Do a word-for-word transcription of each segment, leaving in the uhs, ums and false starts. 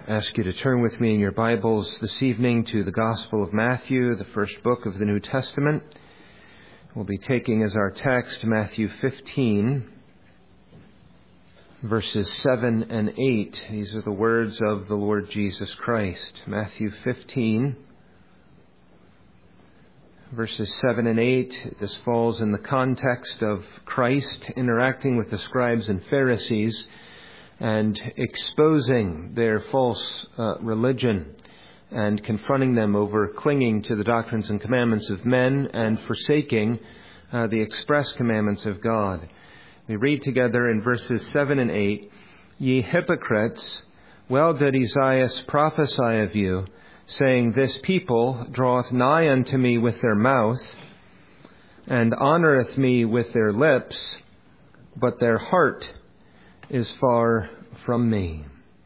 ask you to turn with me in your Bibles this evening to the Gospel of Matthew, the first book of the New Testament. We'll be taking as our text Matthew fifteen, verses seven and eight. These are the words of the Lord Jesus Christ. Matthew fifteen, verses seven and eight. This falls in the context of Christ interacting with the scribes and Pharisees and exposing their false uh, religion and confronting them over clinging to the doctrines and commandments of men and forsaking uh, the express commandments of God. We read together in verses seven and eight, "Ye hypocrites, well did Esaias prophesy of you, saying, This people draweth nigh unto me with their mouth, and honoureth me with their lips, but their heart is far from me."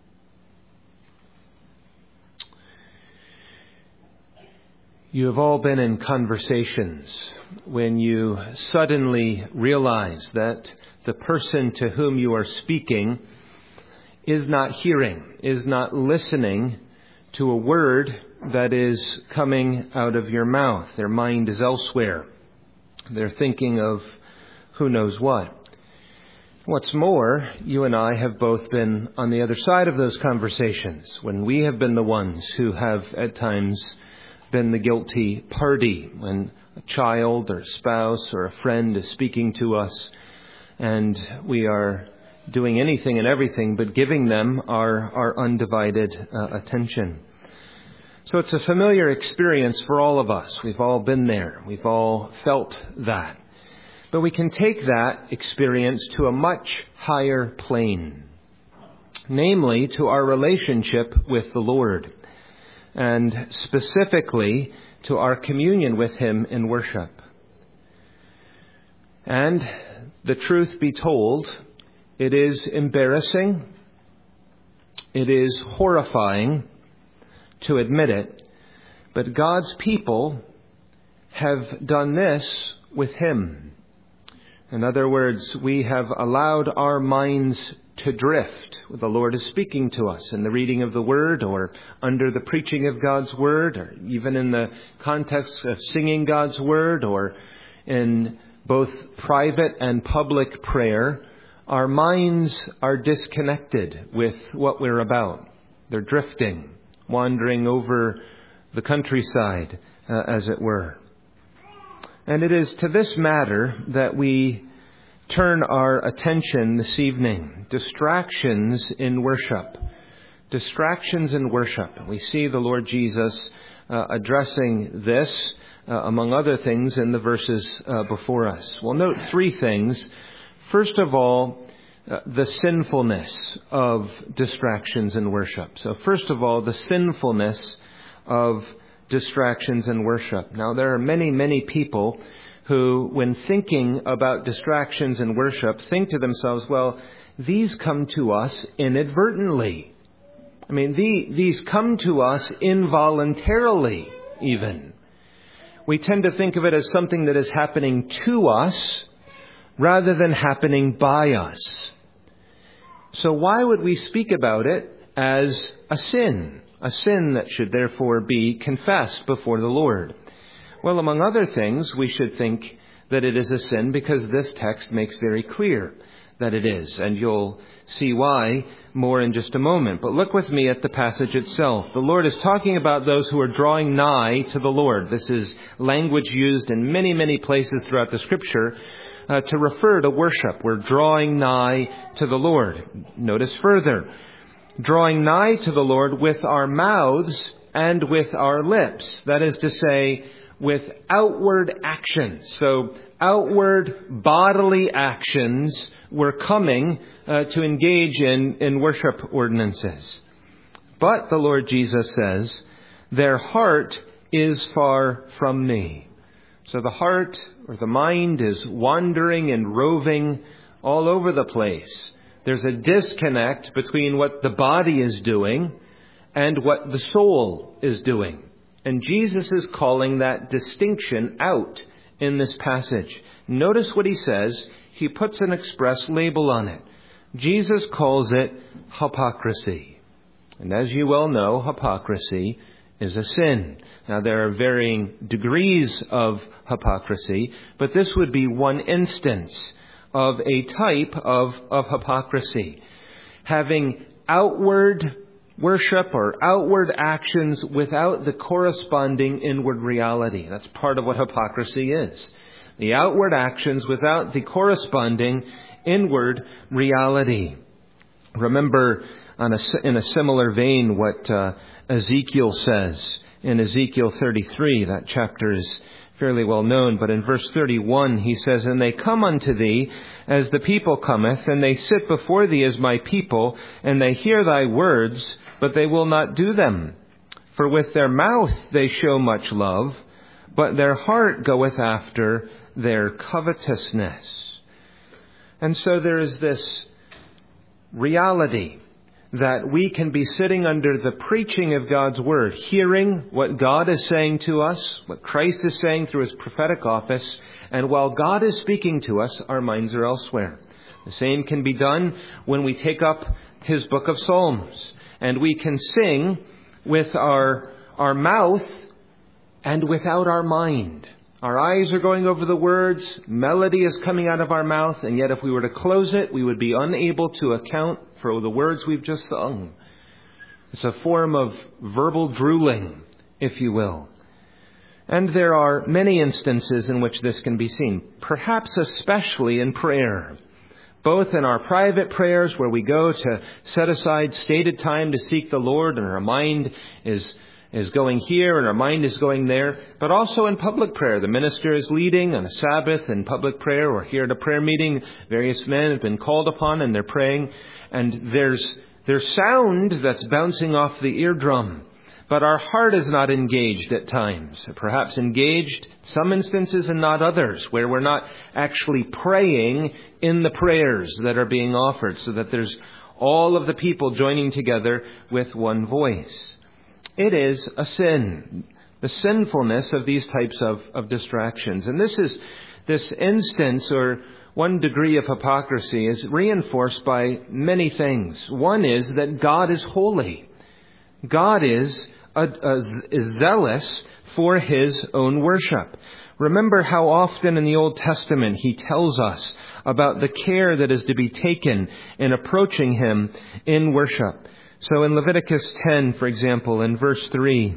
You have all been in conversations when you suddenly realize that the person to whom you are speaking is not hearing, is not listening to a word that is coming out of your mouth. Their mind is elsewhere. They're thinking of who knows what. What's more, you and I have both been on the other side of those conversations when we have been the ones who have at times been the guilty party, when a child or a spouse or a friend is speaking to us and we are doing anything and everything but giving them our, our undivided uh, attention. So it's a familiar experience for all of us. We've all been there. We've all felt that. But we can take that experience to a much higher plane, namely to our relationship with the Lord, and specifically to our communion with Him in worship. And the truth be told, it is embarrassing, it is horrifying to admit it, but God's people have done this with Him. In other words, we have allowed our minds to drift. The Lord is speaking to us in the reading of the Word or under the preaching of God's Word, or even in the context of singing God's Word, or in both private and public prayer. Our minds are disconnected with what we're about. They're drifting, wandering over the countryside, uh, as it were. And it is to this matter that we turn our attention this evening. Distractions in worship. Distractions in worship. We see the Lord Jesus uh, addressing this, uh, among other things, in the verses uh, before us. We'll note three things. First of all, uh, the sinfulness of distractions in worship. So first of all, the sinfulness of distractions in worship. Now, there are many, many people who, when thinking about distractions in worship, think to themselves, well, these come to us inadvertently. I mean, the, these come to us involuntarily, even. We tend to think of it as something that is happening to us rather than happening by us. So why would we speak about it as a sin? A sin that should therefore be confessed before the Lord. Well, among other things, we should think that it is a sin because this text makes very clear that it is. And you'll see why more in just a moment. But look with me at the passage itself. The Lord is talking about those who are drawing nigh to the Lord. This is language used in many, many places throughout the Scripture uh, to refer to worship. We're drawing nigh to the Lord. Notice further. Drawing nigh to the Lord with our mouths and with our lips. That is to say, with outward actions. So outward bodily actions we're coming uh, to engage in, in worship ordinances. But the Lord Jesus says, their heart is far from me. So the heart or the mind is wandering and roving all over the place. There's a disconnect between what the body is doing and what the soul is doing. And Jesus is calling that distinction out in this passage. Notice what he says. He puts an express label on it. Jesus calls it hypocrisy. And as you well know, hypocrisy is a sin. Now, there are varying degrees of hypocrisy, but this would be one instance of a type of, of hypocrisy. Having outward worship or outward actions without the corresponding inward reality. That's part of what hypocrisy is. The outward actions without the corresponding inward reality. Remember, on a, in a similar vein, what uh, Ezekiel says in Ezekiel thirty-three. That chapter is fairly well known, but in verse thirty-one he says, "And they come unto thee as the people cometh, and they sit before thee as my people, and they hear thy words, but they will not do them. For with their mouth they show much love, but their heart goeth after their covetousness." And so there is this reality that we can be sitting under the preaching of God's Word, hearing what God is saying to us, what Christ is saying through His prophetic office, and while God is speaking to us, our minds are elsewhere. The same can be done when we take up His book of Psalms, and we can sing with our, our mouth and without our mind. Our eyes are going over the words, melody is coming out of our mouth, and yet if we were to close it, we would be unable to account for the words we've just sung. It's a form of verbal drooling, if you will. And there are many instances in which this can be seen, perhaps especially in prayer. Both in our private prayers where we go to set aside stated time to seek the Lord and our mind is is going here and our mind is going there, but also in public prayer. The minister is leading on a Sabbath in public prayer, or here at a prayer meeting. Various men have been called upon and they're praying, and there's there's sound that's bouncing off the eardrum, but our heart is not engaged at times. Perhaps engaged some instances and not others, where we're not actually praying in the prayers that are being offered, so that there's all of the people joining together with one voice. It is a sin, the sinfulness of these types of, of distractions. And this is, this instance or one degree of hypocrisy is reinforced by many things. One is that God is holy. God is, a, a, is zealous for His own worship. Remember how often in the Old Testament He tells us about the care that is to be taken in approaching Him in worship. So in Leviticus ten, for example, in verse three,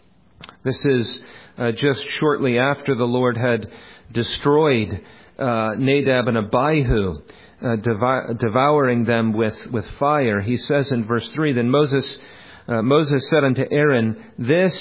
this is uh, just shortly after the Lord had destroyed uh, Nadab and Abihu, uh, devour, devouring them with, with fire. He says in verse three, "Then Moses, uh, Moses said unto Aaron, This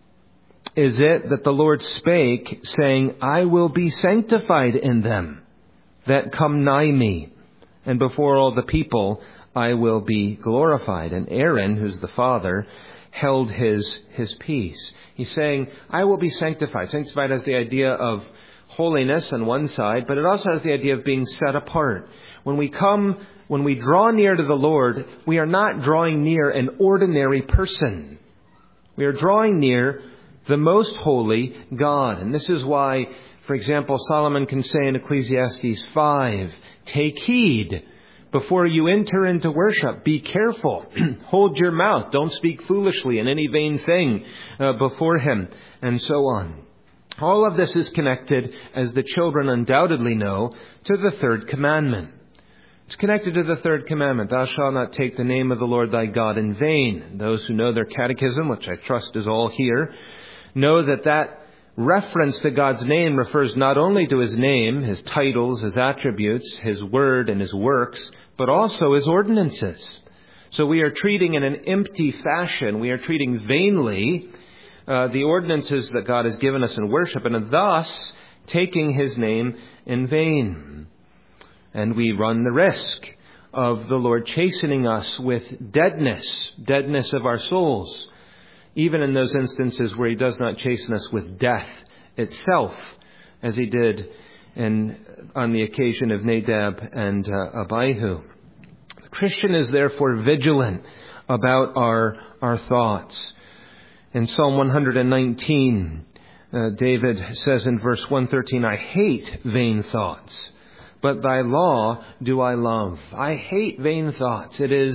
is it that the Lord spake, saying, I will be sanctified in them that come nigh me, and before all the people I will be glorified." And Aaron, who's the father, held his his peace. He's saying, I will be sanctified. Sanctified has the idea of holiness on one side, but it also has the idea of being set apart. When we come, when we draw near to the Lord, we are not drawing near an ordinary person. We are drawing near the most holy God. And this is why, for example, Solomon can say in Ecclesiastes five, "Take heed. Before you enter into worship, be careful. Hold your mouth. Don't speak foolishly in any vain thing uh, before Him," and so on. All of this is connected, as the children undoubtedly know, to the third commandment. It's connected to the third commandment. Thou shalt not take the name of the Lord thy God in vain. Those who know their catechism, which I trust is all here, know that that reference to God's name refers not only to His name, His titles, His attributes, His word and His works, but also His ordinances. So we are treating in an empty fashion, we are treating vainly uh, the ordinances that God has given us in worship, and thus taking His name in vain. And we run the risk of the Lord chastening us with deadness, deadness of our souls, even in those instances where He does not chasten us with death itself, as He did in, on the occasion of Nadab and uh, Abihu. The Christian is therefore vigilant about our, our thoughts. In Psalm one nineteen, uh, David says in verse one thirteen, "I hate vain thoughts, but thy law do I love." I hate vain thoughts. It is,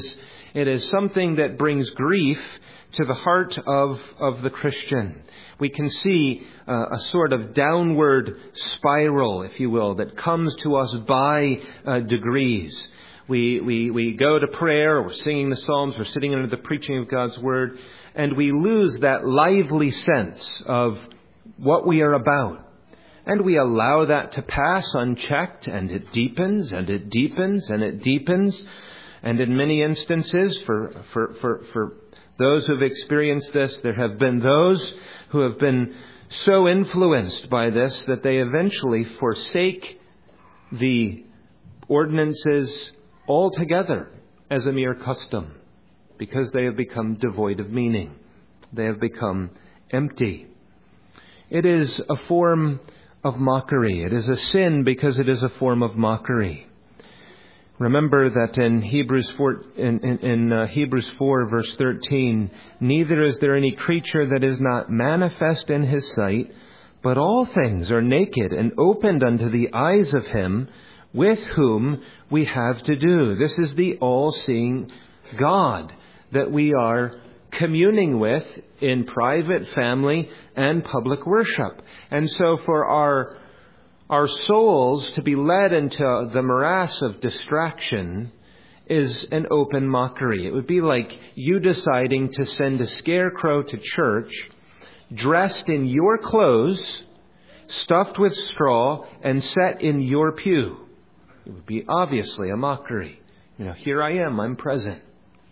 It is something that brings grief to the heart of, of the Christian. We can see uh, a sort of downward spiral, if you will, that comes to us by uh, degrees. We, we, we go to prayer, we're singing the Psalms, we're sitting under the preaching of God's Word, and we lose that lively sense of what we are about. And we allow that to pass unchecked, and it deepens, and it deepens, and it deepens. And in many instances, for, for, for, for those who have experienced this, there have been those who have been so influenced by this that they eventually forsake the ordinances altogether as a mere custom, because they have become devoid of meaning. They have become empty. It is a form of mockery. It is a sin because it is a form of mockery. Remember that in Hebrews four, in, in, in uh, Hebrews four, verse thirteen, neither is there any creature that is not manifest in his sight, but all things are naked and opened unto the eyes of him with whom we have to do. This is the all-seeing God that we are communing with in private, family, and public worship. And so for our our souls to be led into the morass of distraction is an open mockery. It would be like you deciding to send a scarecrow to church dressed in your clothes, stuffed with straw, and set in your pew. It would be obviously a mockery. You know, here I am, I'm present.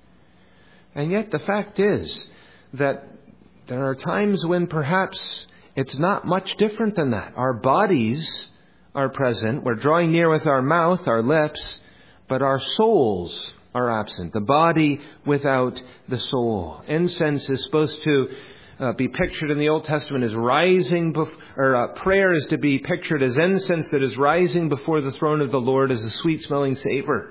And yet the fact is that there are times when perhaps it's not much different than that. Our bodies are present. We're drawing near with our mouth, our lips, but our souls are absent. The body without the soul. Incense is supposed to uh, be pictured in the Old Testament as rising, bef- or uh, prayer is to be pictured as incense that is rising before the throne of the Lord as a sweet-smelling savor.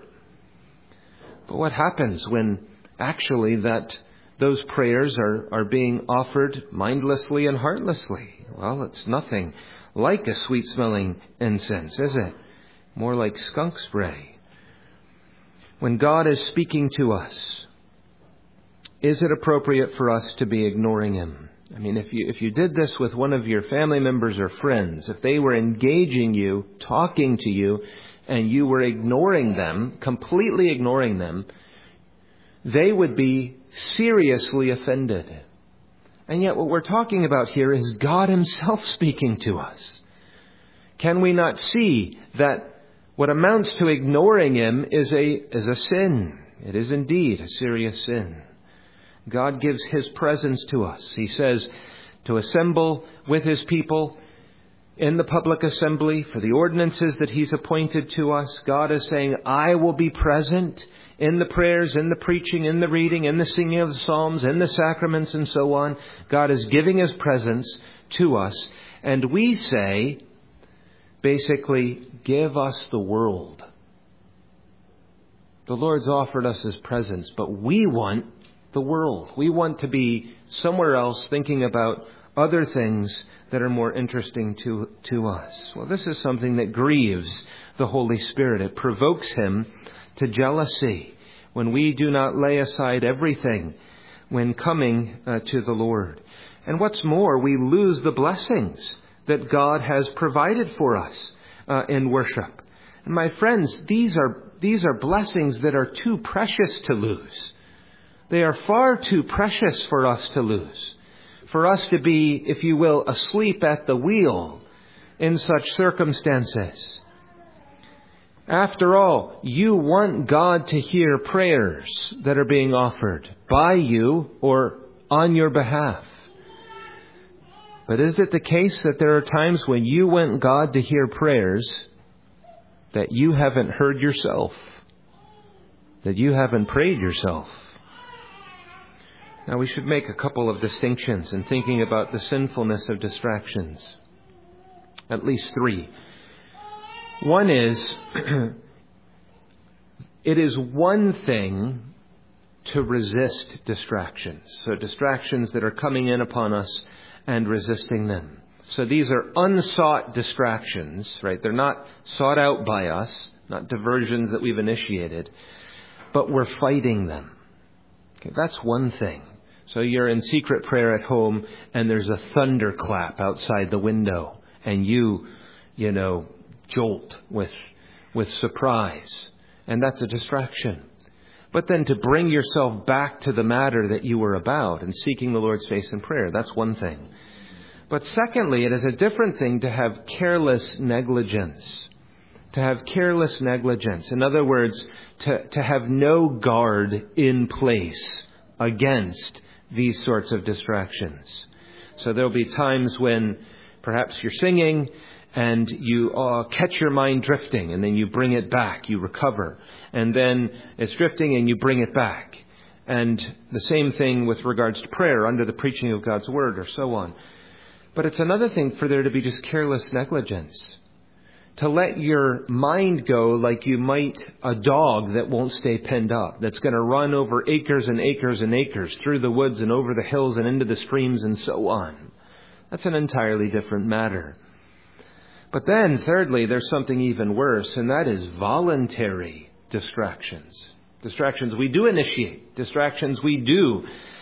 But what happens when actually that those prayers are, are being offered mindlessly and heartlessly? Well, it's nothing like a sweet-smelling incense, is it? More like skunk spray. When God is speaking to us, is it appropriate for us to be ignoring Him? I mean, if you if you did this with one of your family members or friends, if they were engaging you, talking to you, and you were ignoring them, completely ignoring them, they would be seriously offended. And yet what we're talking about here is God Himself speaking to us. Can we not see that what amounts to ignoring Him is a, is a sin? It is indeed a serious sin. God gives His presence to us. He says to assemble with His people in the public assembly for the ordinances that He's appointed to us. God is saying, I will be present in the prayers, in the preaching, in the reading, in the singing of the Psalms, in the sacraments and so on. God is giving His presence to us. And we say, basically, give us the world. The Lord's offered us His presence, but we want the world. We want to be somewhere else thinking about other things that are more interesting to, to us. Well, this is something that grieves the Holy Spirit. It provokes Him to jealousy when we do not lay aside everything when coming uh, to the Lord. And what's more, we lose the blessings that God has provided for us uh, in worship. And my friends, these are these are blessings that are too precious to lose. They are far too precious for us to lose. For us to be, if you will, asleep at the wheel in such circumstances. After all, you want God to hear prayers that are being offered by you or on your behalf. But is it the case that there are times when you want God to hear prayers that you haven't heard yourself? That you haven't prayed yourself? Now, we should make a couple of distinctions in thinking about the sinfulness of distractions. At least three. One is, it is one thing to resist distractions. So distractions that are coming in upon us and resisting them. So these are unsought distractions, right? They're not sought out by us, not diversions that we've initiated, but we're fighting them. Okay, that's one thing. So you're in secret prayer at home and there's a thunderclap outside the window and you, you know, jolt with, with surprise. And that's a distraction. But then to bring yourself back to the matter that you were about and seeking the Lord's face in prayer, that's one thing. But secondly, it is a different thing to have careless negligence. To have careless negligence. In other words, to, to have no guard in place against these sorts of distractions. So there'll be times when perhaps you're singing and you uh, catch your mind drifting and then you bring it back, you recover. And then it's drifting and you bring it back. And the same thing with regards to prayer under the preaching of God's Word or so on. But it's another thing for there to be just careless negligence. To let your mind go like you might a dog that won't stay penned up, that's going to run over acres and acres and acres through the woods and over the hills and into the streams and so on. That's an entirely different matter. But then, thirdly, there's something even worse, and that is voluntary distractions. Distractions we do initiate. Distractions we do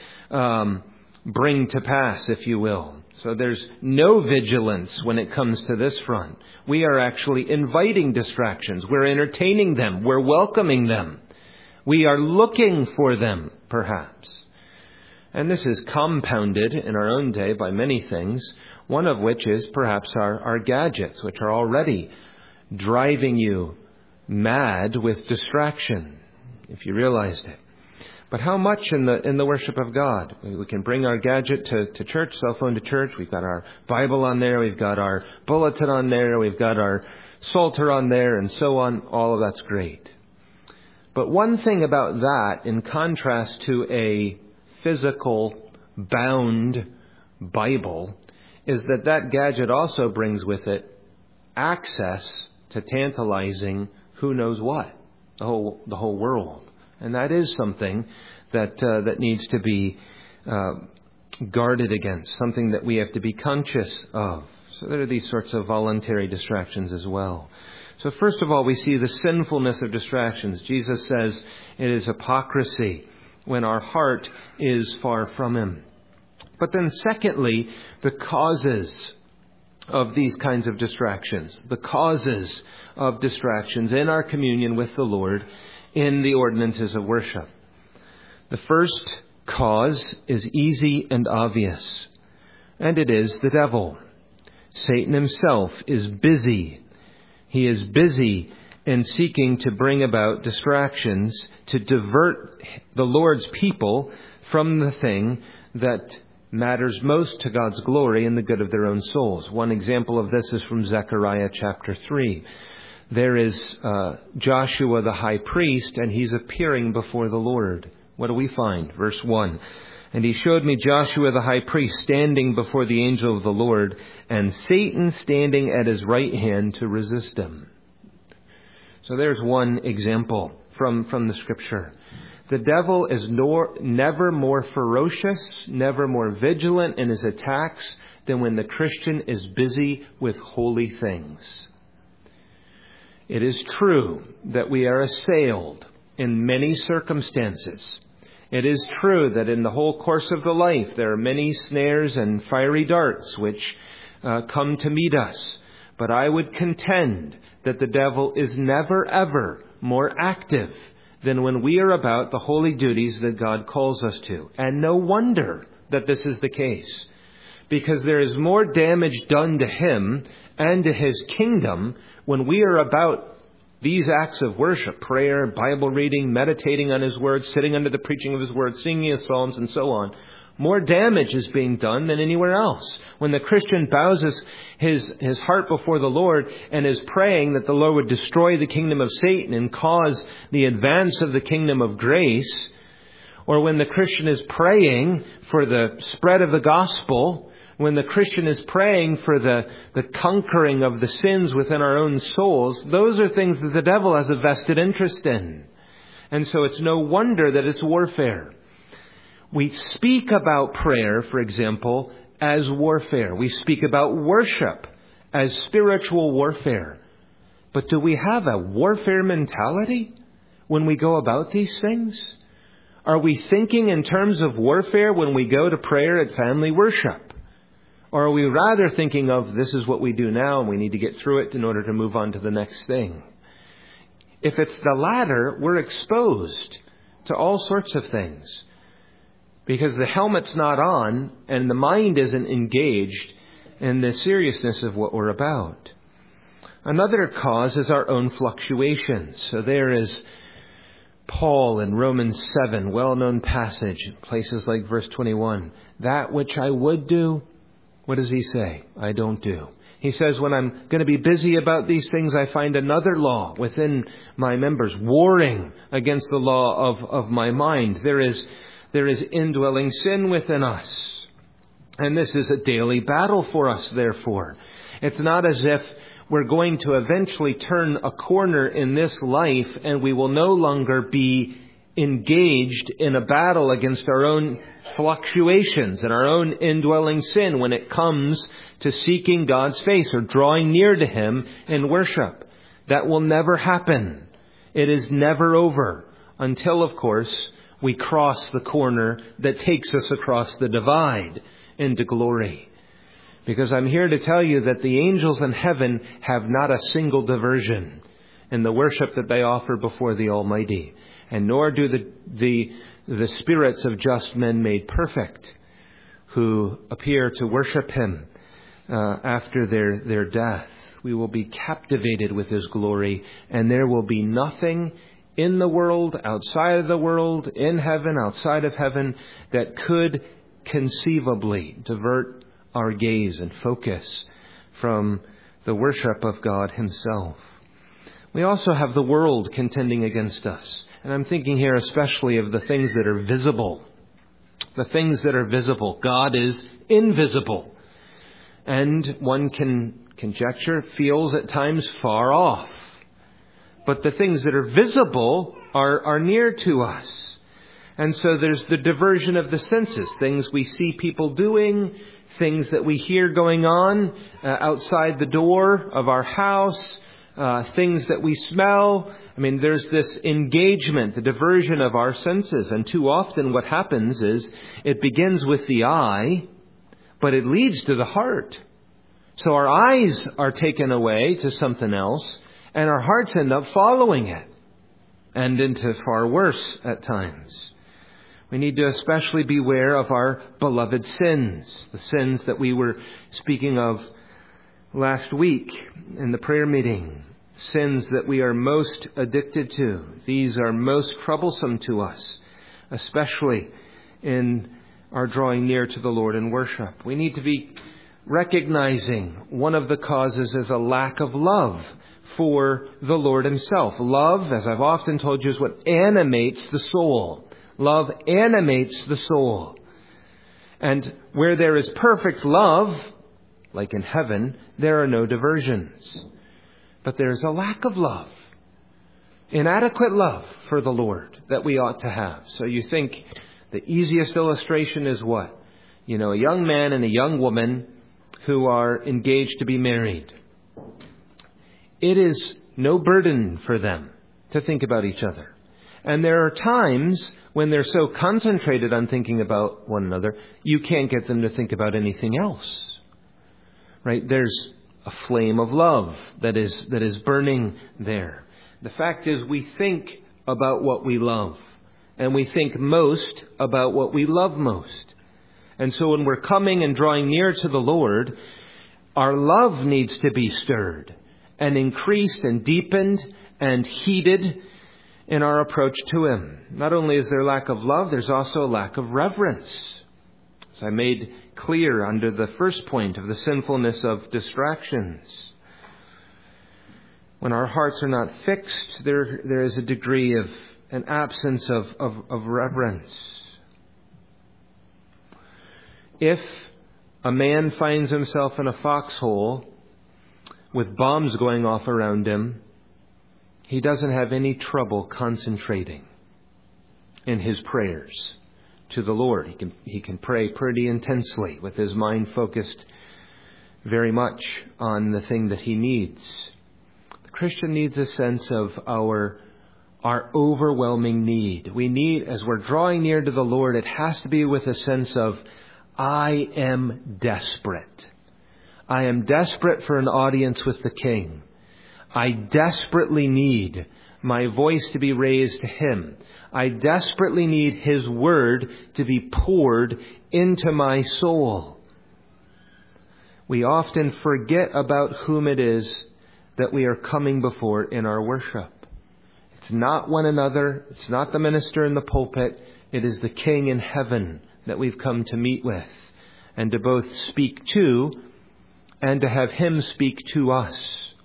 um, bring to pass, if you will. So there's no vigilance when it comes to this front. We are actually inviting distractions. We're entertaining them. We're welcoming them. We are looking for them, perhaps. And this is compounded in our own day by many things, one of which is perhaps our, our gadgets, which are already driving you mad with distraction, if you realized it. But how much in the in the worship of God? We can bring our gadget to, to church, cell phone to church. We've got our Bible on there. We've got our bulletin on there. We've got our Psalter on there and so on. All of that's great. But one thing about that, in contrast to a physical, bound Bible, is that that gadget also brings with it access to tantalizing who knows what, the whole, the whole world. And that is something that uh, that needs to be uh, guarded against, something that we have to be conscious of. So there are these sorts of voluntary distractions as well. So first of all, we see the sinfulness of distractions. Jesus says it is hypocrisy when our heart is far from Him. But then secondly, the causes of these kinds of distractions, the causes of distractions in our communion with the Lord in the ordinances of worship. The first cause is easy and obvious, and it is the devil. Satan himself is busy. He is busy in seeking to bring about distractions to divert the Lord's people from the thing that matters most to God's glory and the good of their own souls. One example of this is from Zechariah chapter three. There is uh, Joshua the high priest, and he's appearing before the Lord. What do we find? Verse one. And he showed me Joshua the high priest standing before the angel of the Lord, and Satan standing at his right hand to resist him. So there's one example from, from the Scripture. The devil is nor, never more ferocious, never more vigilant in his attacks than when the Christian is busy with holy things. It is true that we are assailed in many circumstances. It is true that in the whole course of the life there are many snares and fiery darts which uh, come to meet us. But I would contend that the devil is never ever more active than when we are about the holy duties that God calls us to. And no wonder that this is the case, because there is more damage done to him and to his kingdom when we are about these acts of worship, prayer, Bible reading, meditating on His Word, sitting under the preaching of His Word, singing His psalms, and so on. More damage is being done than anywhere else. When the Christian bows his, his, his heart before the Lord and is praying that the Lord would destroy the kingdom of Satan and cause the advance of the kingdom of grace, or when the Christian is praying for the spread of the gospel, when the Christian is praying for the, the conquering of the sins within our own souls, those are things that the devil has a vested interest in. And so it's no wonder that it's warfare. We speak about prayer, for example, as warfare. We speak about worship as spiritual warfare. But do we have a warfare mentality when we go about these things? Are we thinking in terms of warfare when we go to prayer at family worship? Or are we rather thinking of this is what we do now and we need to get through it in order to move on to the next thing? If it's the latter, we're exposed to all sorts of things because the helmet's not on and the mind isn't engaged in the seriousness of what we're about. Another cause is our own fluctuations. So there is Paul in Romans seven, well-known passage, places like verse twenty-one. That which I would do, what does he say? I don't do. He says, when I'm going to be busy about these things, I find another law within my members, warring against the law of, of my mind. There is, there is indwelling sin within us. And this is a daily battle for us, therefore. It's not as if we're going to eventually turn a corner in this life and we will no longer be engaged in a battle against our own fluctuations and our own indwelling sin when it comes to seeking God's face or drawing near to Him in worship. That will never happen. It is never over until, of course, we cross the corner that takes us across the divide into glory. Because I'm here to tell you that the angels in heaven have not a single diversion in the worship that they offer before the Almighty. And nor do the, the, the spirits of just men made perfect who appear to worship Him uh, after their, their death. We will be captivated with His glory, and there will be nothing in the world, outside of the world, in heaven, outside of heaven, that could conceivably divert our gaze and focus from the worship of God Himself. We also have the world contending against us. And I'm thinking here especially of the things that are visible. The things that are visible. God is invisible. And one can conjecture, feels at times far off. But the things that are visible are, are near to us. And so there's the diversion of the senses. Things we see people doing, things that we hear going on uh, outside the door of our house, uh, things that we smell. I mean, there's this engagement, the diversion of our senses. And too often what happens is it begins with the eye, but it leads to the heart. So our eyes are taken away to something else, and our hearts end up following it, and into far worse at times. We need to especially beware of our beloved sins, the sins that we were speaking of last week in the prayer meeting. Sins that we are most addicted to. These are most troublesome to us, especially in our drawing near to the Lord in worship. We need to be recognizing one of the causes is a lack of love for the Lord Himself. Love, as I've often told you, is what animates the soul. Love animates the soul. And where there is perfect love, like in heaven, there are no diversions. But there's a lack of love, inadequate love for the Lord that we ought to have. So you think the easiest illustration is what? You know, a young man and a young woman who are engaged to be married. It is no burden for them to think about each other. And there are times when they're so concentrated on thinking about one another, you can't get them to think about anything else. Right? There's a flame of love that is that is burning there. The fact is, we think about what we love. And we think most about what we love most. And so when we're coming and drawing near to the Lord, our love needs to be stirred and increased and deepened and heated in our approach to Him. Not only is there lack of love, there's also a lack of reverence. As I made clear under the first point of the sinfulness of distractions. When our hearts are not fixed, there there is a degree of an absence of, of, of reverence. If a man finds himself in a foxhole with bombs going off around him, he doesn't have any trouble concentrating in his prayers to the Lord. He can he can pray pretty intensely with his mind focused very much on the thing that he needs. The Christian needs a sense of our our overwhelming need. We need, as we're drawing near to the Lord, it has to be with a sense of, I am desperate. I am desperate for an audience with the King. I desperately need my voice to be raised to Him. I desperately need His word to be poured into my soul. We often forget about whom it is that we are coming before in our worship. It's not one another. It's not the minister in the pulpit. It is the King in heaven that we've come to meet with and to both speak to and to have Him speak to us.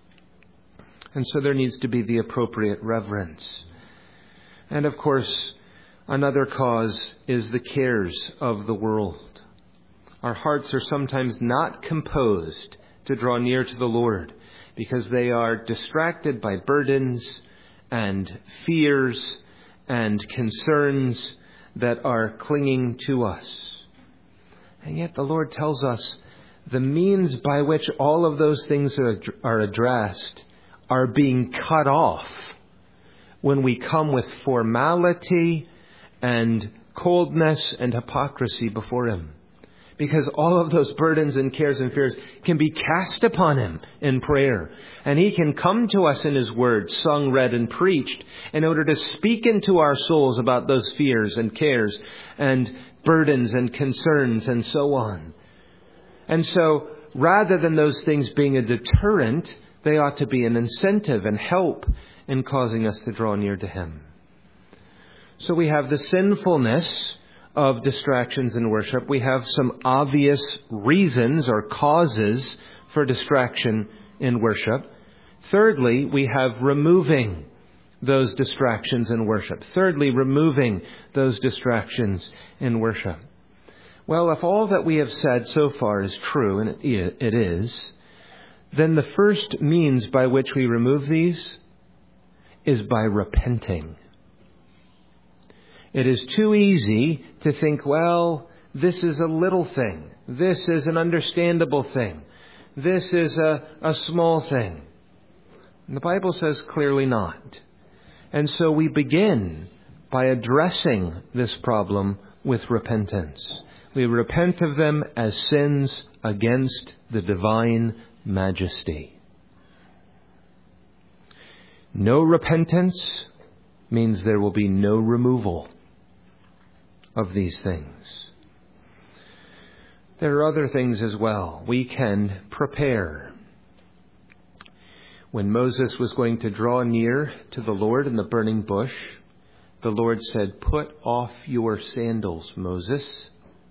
And so there needs to be the appropriate reverence. And of course, another cause is the cares of the world. Our hearts are sometimes not composed to draw near to the Lord because they are distracted by burdens and fears and concerns that are clinging to us. And yet the Lord tells us the means by which all of those things are addressed are being cut off when we come with formality and coldness and hypocrisy before Him. Because all of those burdens and cares and fears can be cast upon Him in prayer. And He can come to us in His word, sung, read, and preached, in order to speak into our souls about those fears and cares and burdens and concerns and so on. And so, rather than those things being a deterrent, they ought to be an incentive and help in causing us to draw near to Him. So we have the sinfulness of distractions in worship. We have some obvious reasons or causes for distraction in worship. Thirdly, we have removing those distractions in worship. Thirdly, removing those distractions in worship. Well, if all that we have said so far is true, and it is, then the first means by which we remove these is by repenting. It is too easy to think, well, this is a little thing. This is an understandable thing. This is a, a small thing. And the Bible says clearly not. And so we begin by addressing this problem with repentance. We repent of them as sins against the divine majesty. No repentance means there will be no removal of these things. There are other things as well. We can prepare. When Moses was going to draw near to the Lord in the burning bush, the Lord said, "Put off your sandals, Moses,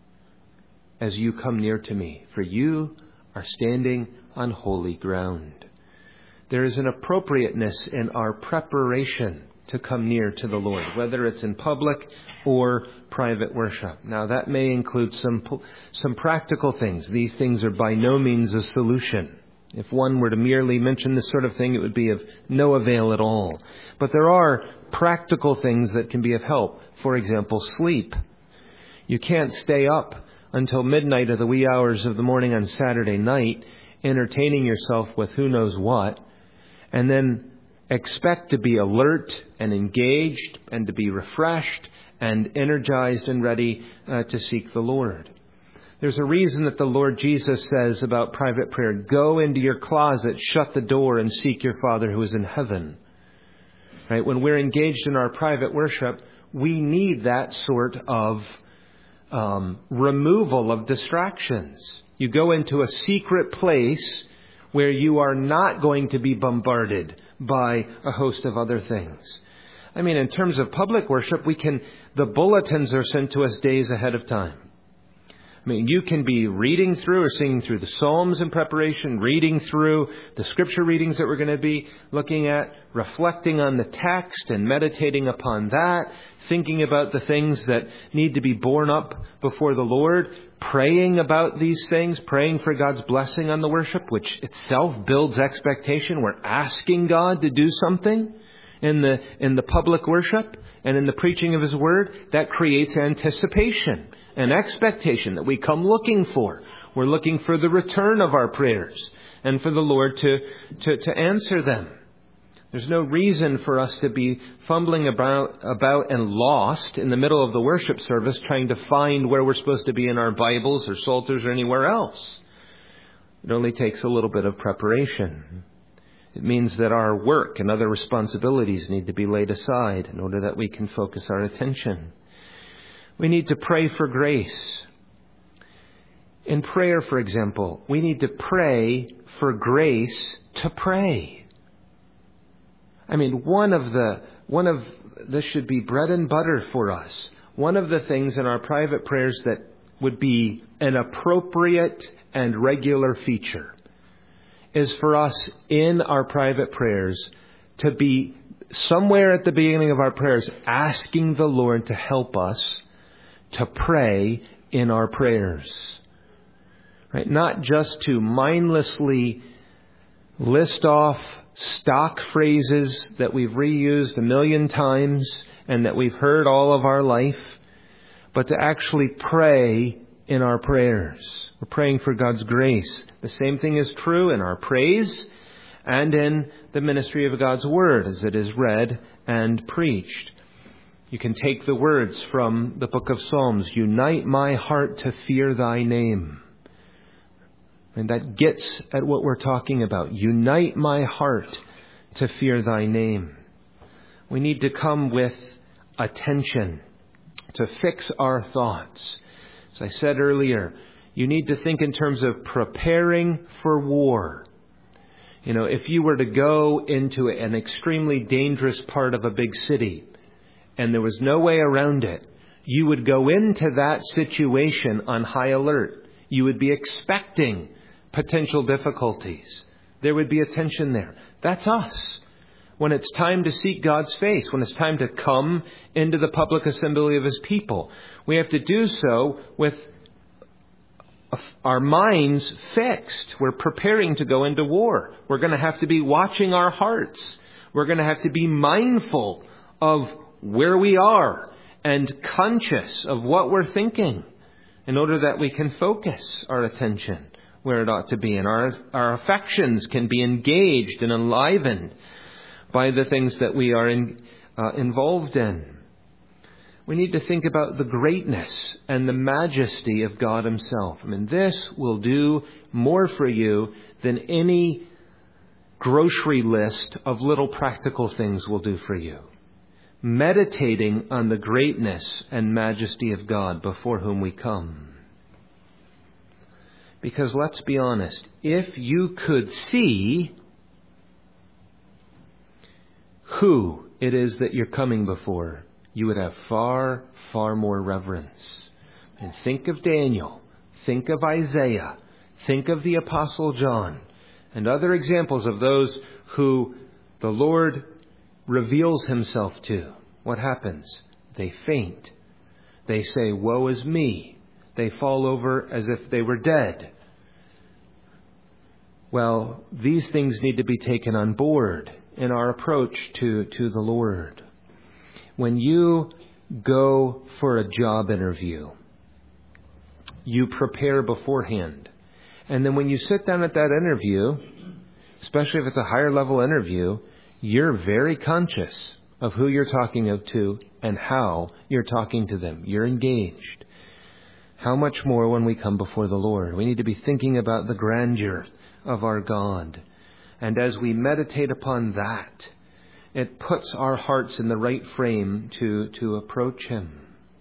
as you come near to me, for you are standing on holy ground." There is an appropriateness in our preparation to come near to the Lord, whether it's in public or private worship. Now, that may include some some practical things. These things are by no means a solution. If one were to merely mention this sort of thing, it would be of no avail at all. But there are practical things that can be of help. For example, sleep. You can't stay up until midnight or the wee hours of the morning on Saturday night, entertaining yourself with who knows what, and then expect to be alert and engaged and to be refreshed and energized and ready uh, to seek the Lord. There's a reason that the Lord Jesus says about private prayer, go into your closet, shut the door, and seek your Father who is in heaven. Right? When we're engaged in our private worship, we need that sort of um, removal of distractions. You go into a secret place where you are not going to be bombarded by a host of other things. I mean, in terms of public worship, we can, the bulletins are sent to us days ahead of time. I mean, you can be reading through or singing through the Psalms in preparation, reading through the scripture readings that we're going to be looking at, reflecting on the text and meditating upon that, thinking about the things that need to be borne up before the Lord, praying about these things, praying for God's blessing on the worship, which itself builds expectation. We're asking God to do something in the in the public worship and in the preaching of His Word. That creates anticipation and expectation that we come looking for. We're looking for the return of our prayers and for the Lord to, to, to answer them. There's no reason for us to be fumbling about, about and lost in the middle of the worship service trying to find where we're supposed to be in our Bibles or Psalters or anywhere else. It only takes a little bit of preparation. It means that our work and other responsibilities need to be laid aside in order that we can focus our attention. We need to pray for grace. In prayer, for example, we need to pray for grace to pray. I mean, one of the, one of, this should be bread and butter for us. One of the things in our private prayers that would be an appropriate and regular feature is for us in our private prayers to be somewhere at the beginning of our prayers asking the Lord to help us to pray in our prayers. Right? Not just to mindlessly list off stock phrases that we've reused a million times and that we've heard all of our life, but to actually pray in our prayers. We're praying for God's grace. The same thing is true in our praise and in the ministry of God's Word as it is read and preached. You can take the words from the book of Psalms, "Unite my heart to fear thy name." And that gets at what we're talking about. Unite my heart to fear thy name. We need to come with attention to fix our thoughts. As I said earlier, you need to think in terms of preparing for war. You know, if you were to go into an extremely dangerous part of a big city and there was no way around it, you would go into that situation on high alert. You would be expecting potential difficulties. There would be a tension there. That's us. When it's time to seek God's face, when it's time to come into the public assembly of His people, we have to do so with our minds fixed. We're preparing to go into war. We're going to have to be watching our hearts. We're going to have to be mindful of where we are and conscious of what we're thinking in order that we can focus our attention where it ought to be, and our, our affections can be engaged and enlivened by the things that we are in, uh, involved in. We need to think about the greatness and the majesty of God Himself. I mean, this will do more for you than any grocery list of little practical things will do for you. Meditating on the greatness and majesty of God before whom we come. Because let's be honest, if you could see who it is that you're coming before, you would have far, far more reverence. And think of Daniel, think of Isaiah, think of the Apostle John, and other examples of those who the Lord reveals Himself to. What happens? They faint. They say, "Woe is me." They fall over as if they were dead. Well, these things need to be taken on board in our approach to, to the Lord. When you go for a job interview, you prepare beforehand. And then when you sit down at that interview, especially if it's a higher level interview, you're very conscious of who you're talking to and how you're talking to them. You're engaged. How much more when we come before the Lord? We need to be thinking about the grandeur of our God. And as we meditate upon that, it puts our hearts in the right frame to, to approach Him.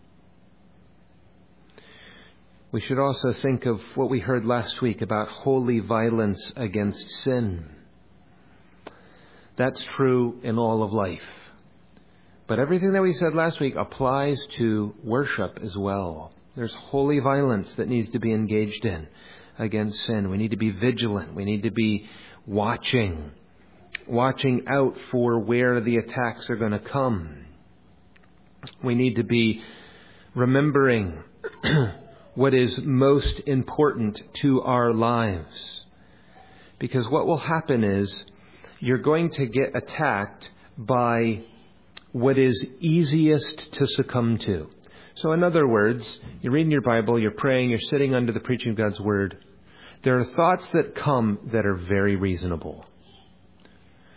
We should also think of what we heard last week about holy violence against sin. That's true in all of life. But everything that we said last week applies to worship as well. There's holy violence that needs to be engaged in against sin. We need to be vigilant. We need to be watching, watching out for where the attacks are going to come. We need to be remembering what is most important to our lives. Because what will happen is you're going to get attacked by what is easiest to succumb to. So in other words, you're reading your Bible, you're praying, you're sitting under the preaching of God's Word. There are thoughts that come that are very reasonable.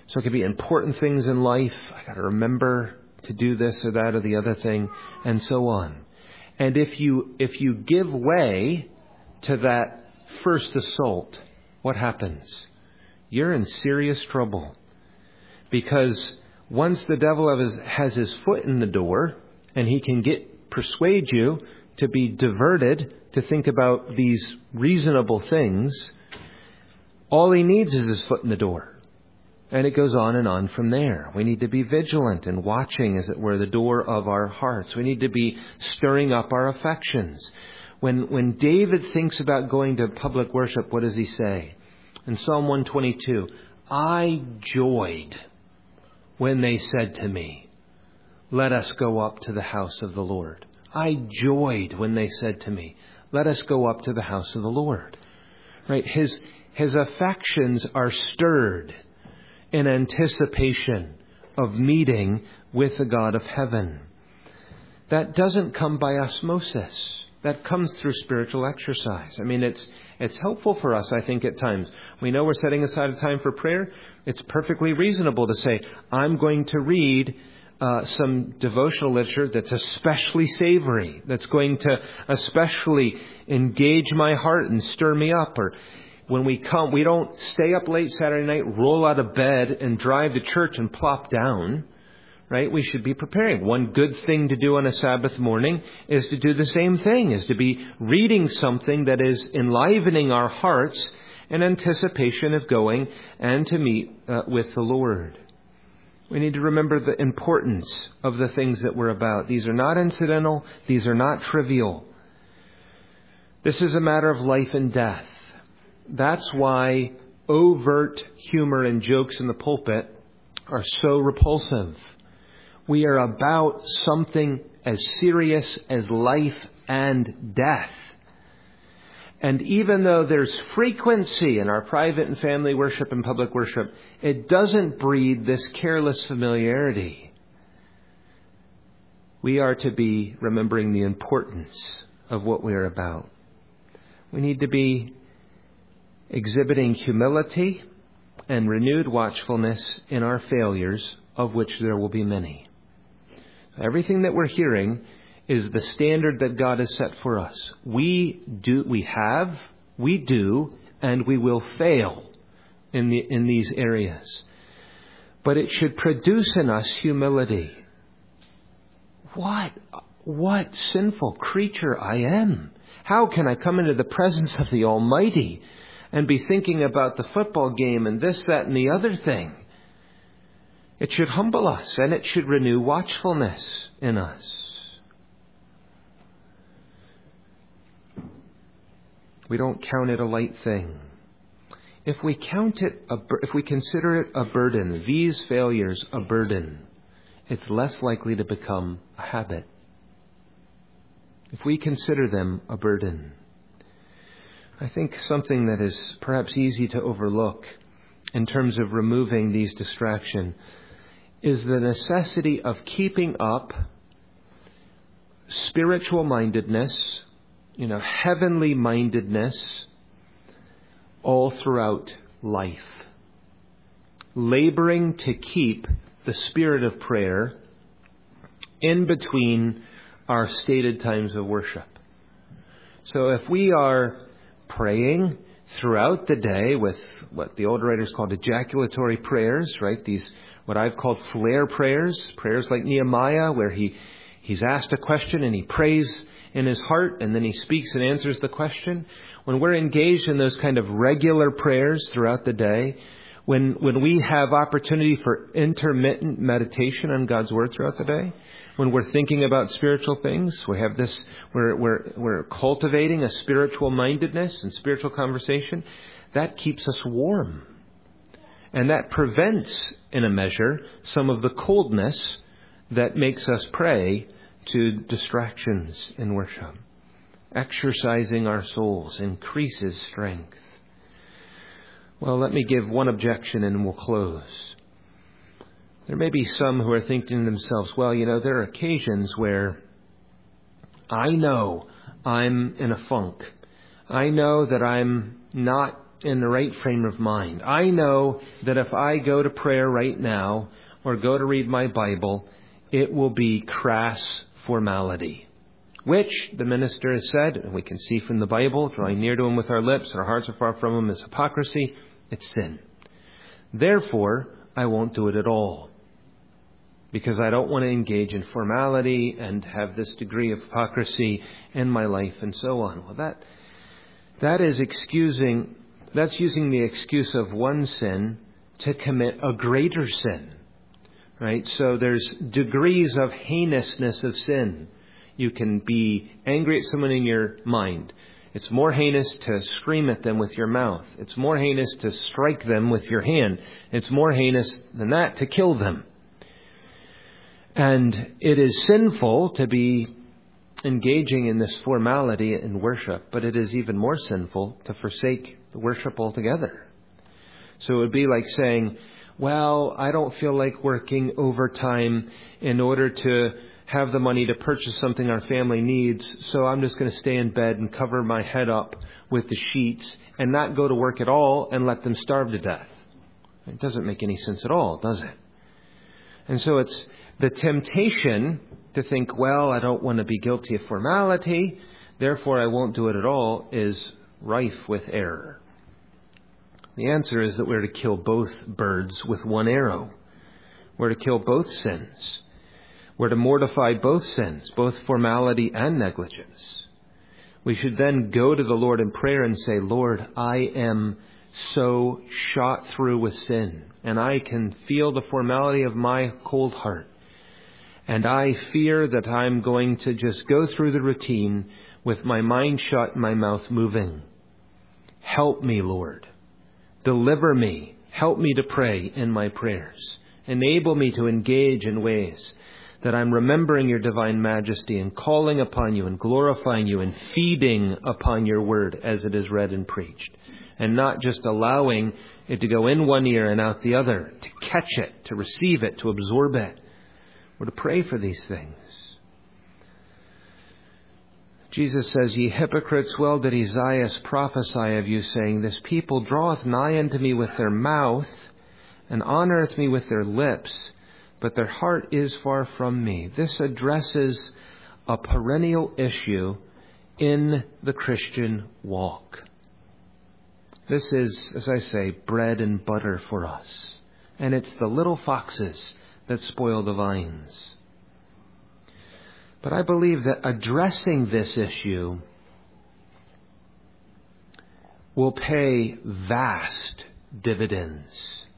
So it could be important things in life. I got to remember to do this or that or the other thing, and so on. And if you if you give way to that first assault, what happens? You're in serious trouble. Because once the devil has, has his foot in the door and he can get persuade you to be diverted to think about these reasonable things, all he needs is his foot in the door. And it goes on and on from there. We need to be vigilant and watching, as it were, the door of our hearts. We need to be stirring up our affections. When, when David thinks about going to public worship, what does he say? In Psalm one twenty-two, I joyed when they said to me, let us go up to the house of the Lord. I joyed when they said to me, let us go up to the house of the Lord. Right? His, his affections are stirred in anticipation of meeting with the God of heaven. That doesn't come by osmosis. That comes through spiritual exercise. I mean, it's it's helpful for us, I think, at times. We know we're setting aside a time for prayer. It's perfectly reasonable to say, I'm going to read uh, some devotional literature that's especially savory, that's going to especially engage my heart and stir me up. Or when we come, we don't stay up late Saturday night, roll out of bed and drive to church and plop down. Right? We should be preparing. One good thing to do on a Sabbath morning is to do the same thing, is to be reading something that is enlivening our hearts in anticipation of going and to meet uh, with the Lord. We need to remember the importance of the things that we're about. These are not incidental. These are not trivial. This is a matter of life and death. That's why overt humor and jokes in the pulpit are so repulsive. We are about something as serious as life and death. And even though there's frequency in our private and family worship and public worship, it doesn't breed this careless familiarity. We are to be remembering the importance of what we are about. We need to be exhibiting humility and renewed watchfulness in our failures, of which there will be many. Everything that we're hearing is the standard that God has set for us. We do, we have, we do, and we will fail in the, in these areas. But it should produce in us humility. What, what sinful creature I am. How can I come into the presence of the Almighty and be thinking about the football game and this, that, and the other thing? It should humble us, and it should renew watchfulness in us. We don't count it a light thing. If we count it, a, if we consider it a burden, these failures a burden, it's less likely to become a habit. If we consider them a burden, I think something that is perhaps easy to overlook in terms of removing these distractions is the necessity of keeping up spiritual mindedness, you know, heavenly mindedness all throughout life. Laboring to keep the spirit of prayer in between our stated times of worship. So if we are praying throughout the day with what the old writers called ejaculatory prayers, right? These what I've called flare prayers, prayers like Nehemiah, where he, he's asked a question and he prays in his heart and then he speaks and answers the question. When we're engaged in those kind of regular prayers throughout the day, when, when we have opportunity for intermittent meditation on God's Word throughout the day, when we're thinking about spiritual things, we have this, we're, we're, we're cultivating a spiritual mindedness and spiritual conversation, that keeps us warm. And that prevents, in a measure, some of the coldness that makes us prey to distractions in worship. Exercising our souls increases strength. Well, let me give one objection and we'll close. There may be some who are thinking to themselves, well, you know, there are occasions where I know I'm in a funk. I know that I'm not in the right frame of mind. I know that if I go to prayer right now or go to read my Bible, it will be crass formality, which the minister has said, and we can see from the Bible, drawing near to him with our lips, our hearts are far from him, is hypocrisy. It's sin. Therefore, I won't do it at all, because I don't want to engage in formality and have this degree of hypocrisy in my life and so on. Well, that that is excusing, that's using the excuse of one sin to commit a greater sin, right? So there's degrees of heinousness of sin. You can be angry at someone in your mind. It's more heinous to scream at them with your mouth. It's more heinous to strike them with your hand. It's more heinous than that to kill them. And it is sinful to be engaging in this formality in worship, but it is even more sinful to forsake the worship altogether. So it would be like saying, well, I don't feel like working overtime in order to have the money to purchase something our family needs, so I'm just going to stay in bed and cover my head up with the sheets and not go to work at all and let them starve to death. It doesn't make any sense at all, does it? And so it's the temptation to think, well, I don't want to be guilty of formality, therefore I won't do it at all, is rife with error. The answer is that we're to kill both birds with one arrow. We're to kill both sins. We're to mortify both sins, both formality and negligence. We should then go to the Lord in prayer and say, Lord, I am so shot through with sin, and I can feel the formality of my cold heart. And I fear that I'm going to just go through the routine with my mind shut and my mouth moving. Help me, Lord. Deliver me. Help me to pray in my prayers. Enable me to engage in ways that I'm remembering your divine majesty and calling upon you and glorifying you and feeding upon your word as it is read and preached. And not just allowing it to go in one ear and out the other, to catch it, to receive it, to absorb it. We're to pray for these things. Jesus says, Ye hypocrites, well did Isaiah prophesy of you, saying, This people draweth nigh unto me with their mouth, and honoureth me with their lips, but their heart is far from me. This addresses a perennial issue in the Christian walk. This is, as I say, bread and butter for us. And it's the little foxes that spoil the vines. But I believe that addressing this issue will pay vast dividends.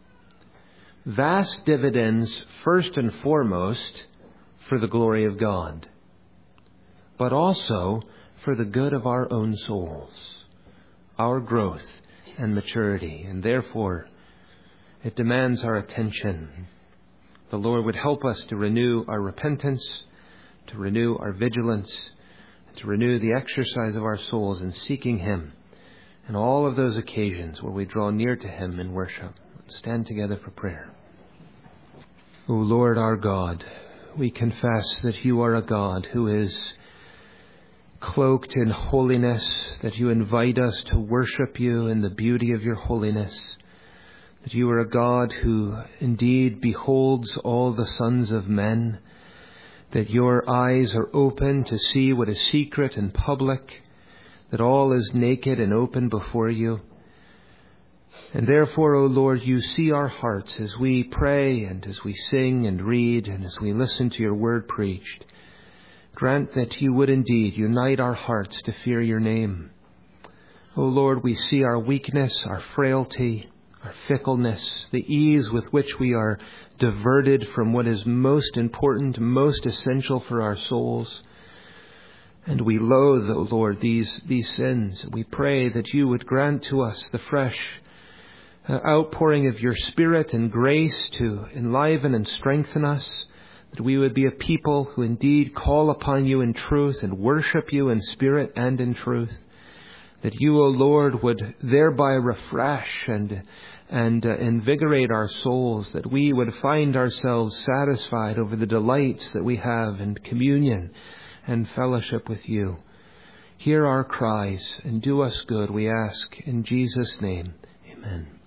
Vast dividends, first and foremost, for the glory of God, but also for the good of our own souls, our growth and maturity, and therefore it demands our attention. The Lord would help us to renew our repentance, to renew our vigilance, to renew the exercise of our souls in seeking Him, and all of those occasions where we draw near to Him in worship. Stand together for prayer. O Lord our God, we confess that you are a God who is cloaked in holiness, that you invite us to worship you in the beauty of your holiness, that you are a God who indeed beholds all the sons of men, that your eyes are open to see what is secret and public, that all is naked and open before you. And therefore, O Lord, you see our hearts as we pray and as we sing and read and as we listen to your word preached. Grant that you would indeed unite our hearts to fear your name. O Lord, we see our weakness, our frailty, our fickleness, the ease with which we are diverted from what is most important, most essential for our souls. And we loathe, O Lord, these, these sins. We pray that you would grant to us the fresh uh, outpouring of your Spirit and grace to enliven and strengthen us, that we would be a people who indeed call upon you in truth and worship you in spirit and in truth, that you, O Lord, would thereby refresh and and uh, invigorate our souls, that we would find ourselves satisfied over the delights that we have in communion and fellowship with you. Hear our cries and do us good, we ask in Jesus' name. Amen.